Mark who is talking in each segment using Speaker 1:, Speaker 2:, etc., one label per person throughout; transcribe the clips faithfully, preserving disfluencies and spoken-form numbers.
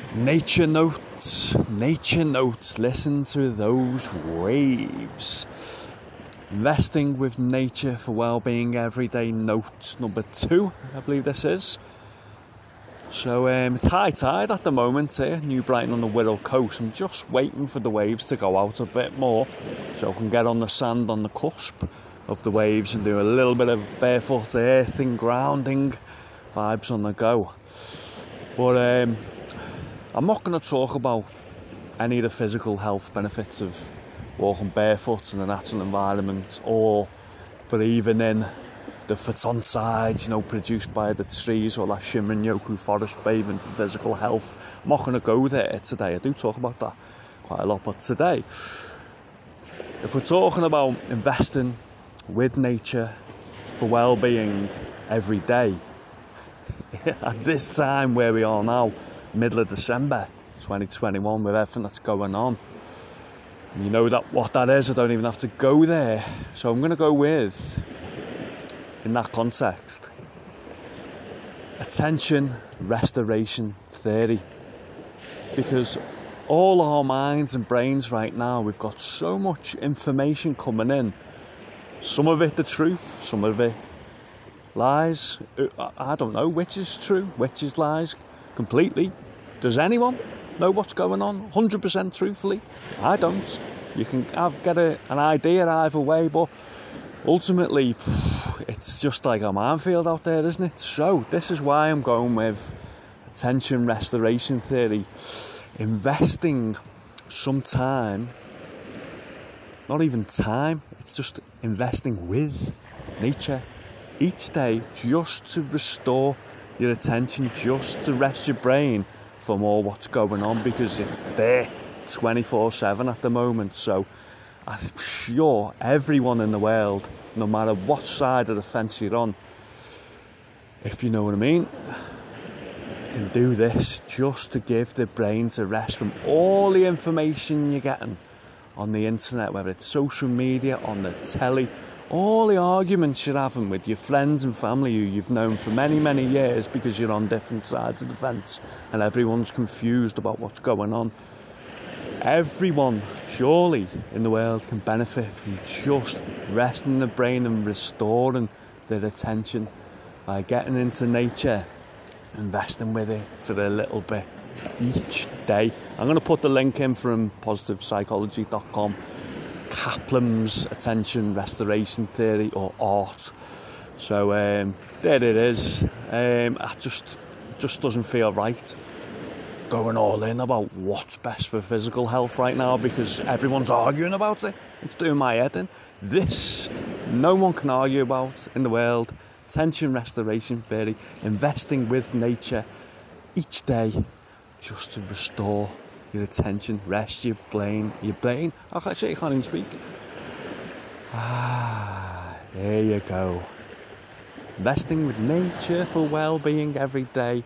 Speaker 1: Nature notes, nature notes, listen to those waves. Investing with nature for well-being everyday note number two, I believe this is. So um, it's high tide at the moment here, New Brighton on the Wirral coast. I'm just waiting for the waves to go out a bit more so I can get on the sand on the cusp of the waves and do a little bit of barefoot earthing, grounding vibes on the go. But um, I'm not going to talk about any of the physical health benefits of walking barefoot in the natural environment or breathing in the photonside, you know, produced by the trees, or that Shinrin-yoku forest bathing for physical health. I'm not going to go there today. I do talk about that quite a lot, but today, if we're talking about investing with nature for well-being every day, at this time where we are now, middle of December twenty twenty-one, with everything that's going on, and you know that what that is, I don't even have to go there. So I'm going to go with, in that context, attention restoration theory. Because all our minds and brains right now, we've got so much information coming in. Some of it the truth, some of it lies. I don't know which is true, which is lies completely. Does anyone know what's going on one hundred percent truthfully? I don't. You can have, get a, an idea either way, but ultimately it's just like a minefield out there, isn't it? So this is why I'm going with attention restoration theory. Investing some time, not even time, it's just investing with nature each day, just to restore your attention, just to rest your brain from all what's going on, because it's there twenty-four seven at the moment. So I'm sure everyone in the world, no matter what side of the fence you're on, if you know what I mean, can do this just to give the brain a rest from all the information you're getting on the internet, whether it's social media, on the telly, all the arguments you're having with your friends and family who you've known for many, many years because you're on different sides of the fence and everyone's confused about what's going on. Everyone, surely, in the world can benefit from just resting the brain and restoring their attention by getting into nature, investing with it for a little bit each day. I'm going to put the link in from positive psychology dot com. Kaplan's attention restoration theory, or art. So um, there it is. Um, I just just doesn't feel right going all in about what's best for physical health right now, because everyone's arguing about it. It's doing my head in. This, no one can argue about in the world. Attention restoration theory, investing with nature each day just to restore your attention, rest your brain, your brain. I can't say, I can't even speak. Ah, there you go. Investing with nature for well-being every day.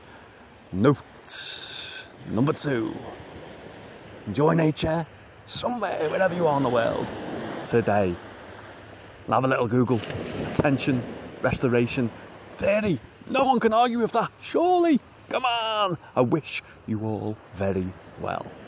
Speaker 1: Note number two. Enjoy nature somewhere, wherever you are in the world today. And have a little Google. Attention restoration theory. No one can argue with that, surely. Come on. I wish you all very well.